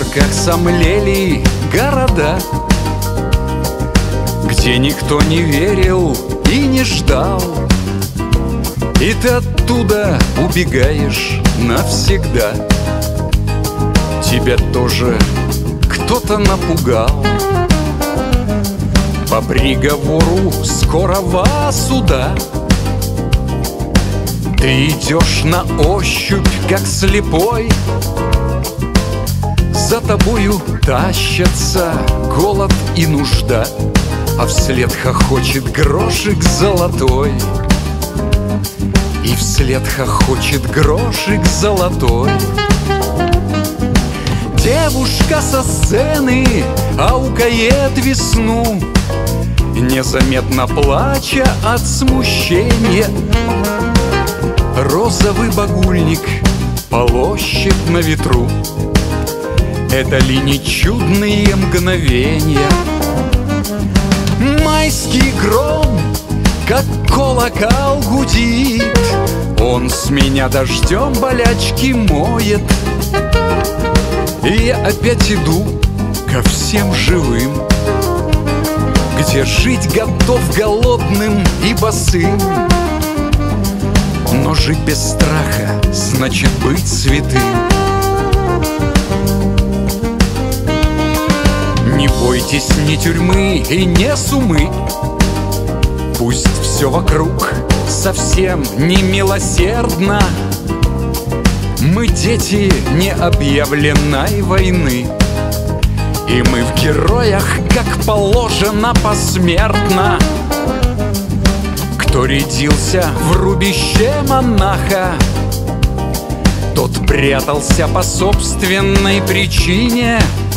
как сомлели города, где никто не верил и не ждал, и ты оттуда убегаешь навсегда. Тебя тоже кто-то напугал. По приговору скорого суда ты идешь на ощупь, как слепой. За тобою тащатся голод и нужда, а вслед хохочет грошик золотой. И вслед хохочет грошик золотой. Девушка со сцены аукает весну, незаметно плача от смущения. Розовый багульник полощет на ветру. Это ли не чудные мгновения? Майский гром, как колокол, гудит. Он с меня дождем болячки моет. И я опять иду ко всем живым, где жить готов голодным и босым. Но жить без страха значит быть святым. Не бойтесь ни тюрьмы и ни сумы. Пусть все вокруг совсем не милосердно. Мы дети необъявленной войны, и мы в героях, как положено, посмертно. Кто рядился в рубище монаха, тот прятался по собственной причине.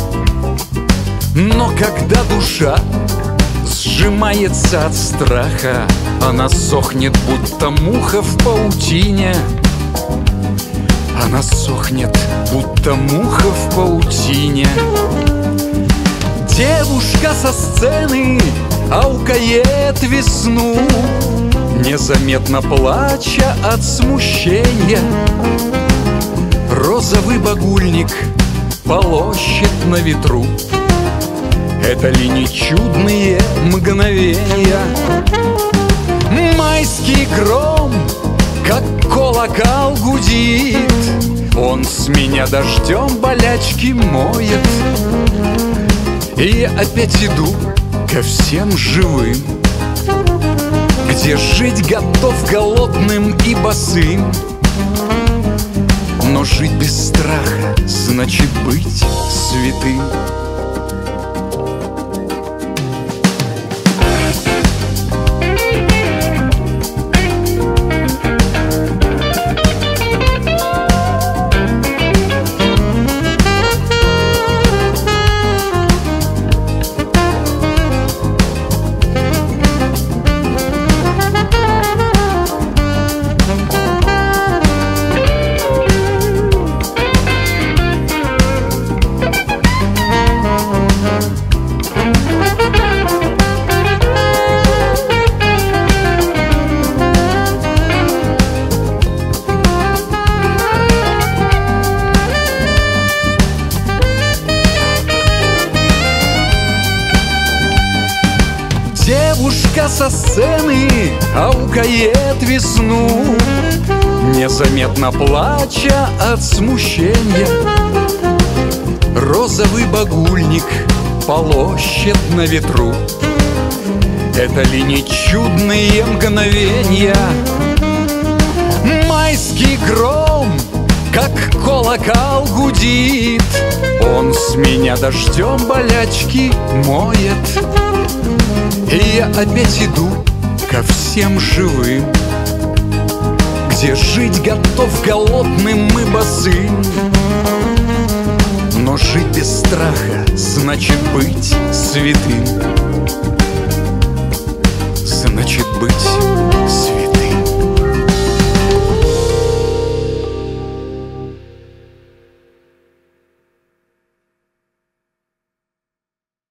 Но когда душа сжимается от страха, она сохнет, будто муха в паутине. Она сохнет, будто муха в паутине. Девушка со сцены аукает весну, незаметно плача от смущения. Розовый багульник полощет на ветру. Это ли не чудные мгновения? Майский гром, как колокол, гудит. Он с меня дождем болячки моет. И я опять иду ко всем живым, где жить готов голодным и босым. Но жить без страха значит быть святым. Девушка со сцены аукает весну, незаметно плача от смущения. Розовый багульник полощет на ветру. Это ли не чудные мгновения? Майский гром, как колокол, гудит. Он с меня дождем болячки моет. И я опять иду ко всем живым, где жить готов голодным и босым. Но жить без страха значит быть святым.